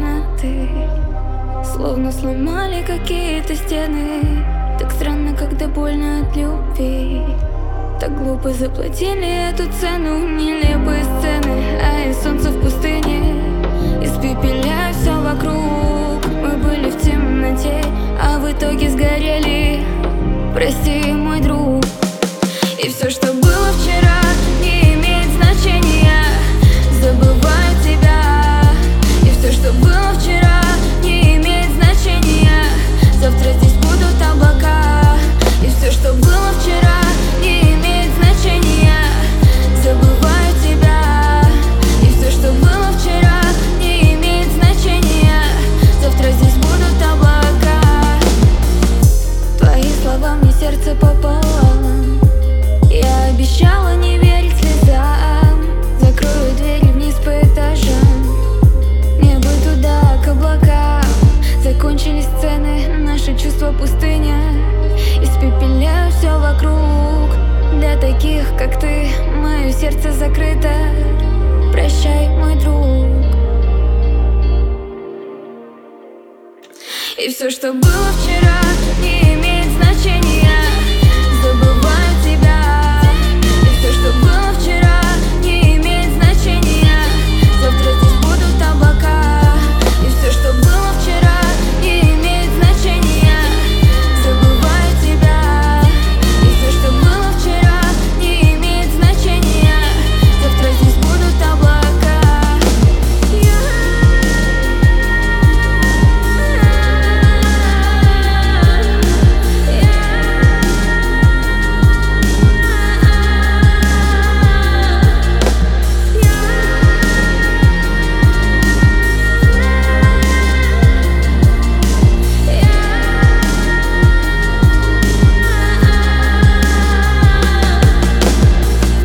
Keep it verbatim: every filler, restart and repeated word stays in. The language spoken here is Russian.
темноты, словно сломали какие-то стены. Так странно, когда больно от любви. Так глупо заплатили эту цену. Нелепые сцены, а и солнце в пустыне испепеляя все вокруг. Мы были в темноте, а в итоге сгорели. Прости, мой друг. И все, что было вчера, не имеет значения. Забываю тебя. И все, что было вчера, не имеет значения. Завтра здесь будут облака. И все, что было вчера, не имеет значения. Забываю тебя. И все, что было вчера, не имеет значения. Завтра здесь будут облака. Твои слова мне сердце пополам. Я обещала не верить слезам. Закрою двери вниз по этажам. Небо туда, к облакам. Закончились сцены, наши чувства пустыня. Испепеляю все вокруг. Для таких, как ты, мое сердце закрыто. Прощай, мой друг. И все, что было вчера,